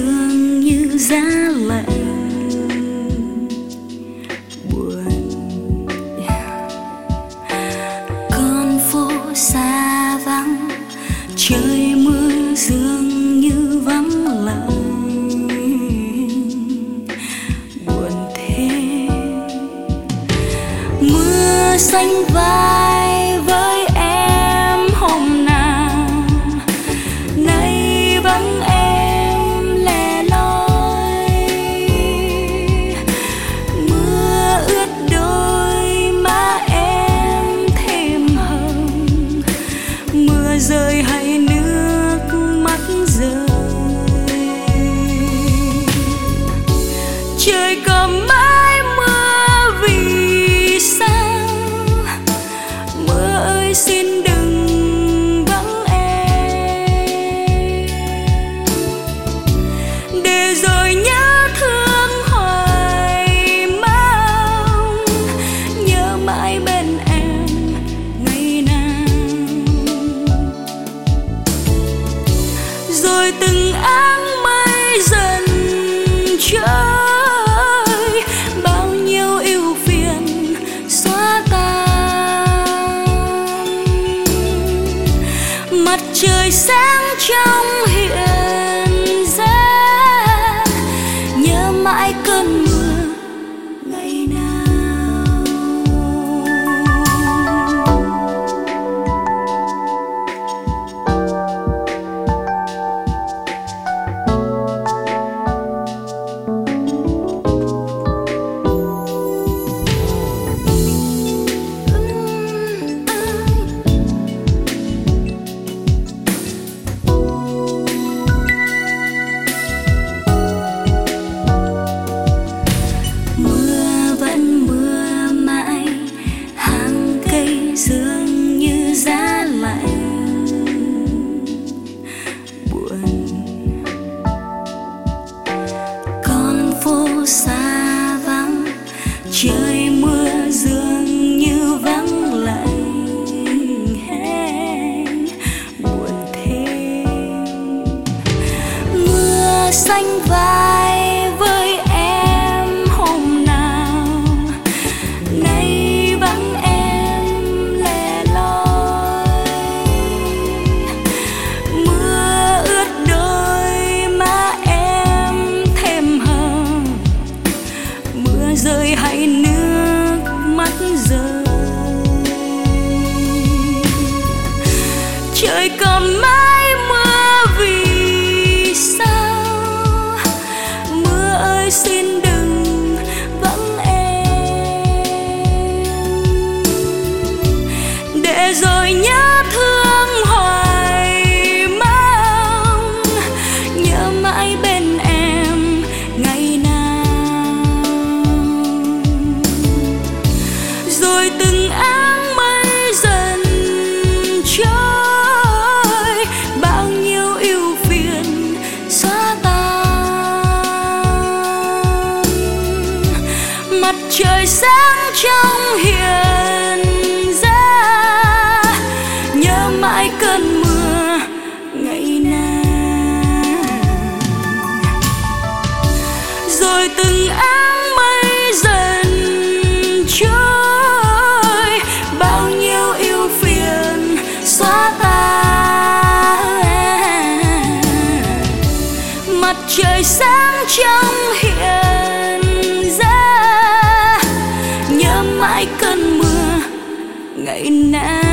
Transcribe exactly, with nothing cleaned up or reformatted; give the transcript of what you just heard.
dường như giá lạnh buồn. Con phố xa vắng, trời mưa dường như vắng lặng buồn thế. Mưa xanh vai với em hôm nào, nay vắng em lẻ loi. Mưa ướt đôi má em thêm hồng, mưa rơi hay nước mắt rơi. Trời có mãi mưa vì sao, mưa ơi xin đừng vắng em, để rồi nhớ thương hoài mong, nhớ mãi bên em ngày nào. Rồi từng áng mây dần trôi, bao nhiêu ưu phiền xóa tan. Mặt trời sáng trong hiện ra, nhớ mãi cơn mưa ngày nào. Mưa vẫn mưa mãi, hàng cây dường như giá lạnh buồn. Con phố xa vắng, trời mưa dường như vắng lạnh buồn thế. Mưa xanh vai với em hôm nào, nay vắng em lẻ loi. Mưa ướt đôi má em thêm hồng, mưa rơi hay nước mắt rơi. Trời còn mãi mưa vì sao, mưa ơi xin đừng vắng em, để rồi nhớ thương hoài mong, nhớ mãi bên em ngày nào. Rồi từng áng mây dần trôi, bao nhiêu ưu phiền xóa tan. Mặt trời sáng trong hiện ra, nhớ mãi cơn mưa ngày nào. Rồi từng áng mây dần trôi, bao nhiêu ưu phiền xóa tan. Mặt trời sáng trong hiện ra, nhớ mãi cơn mưa ngày nào.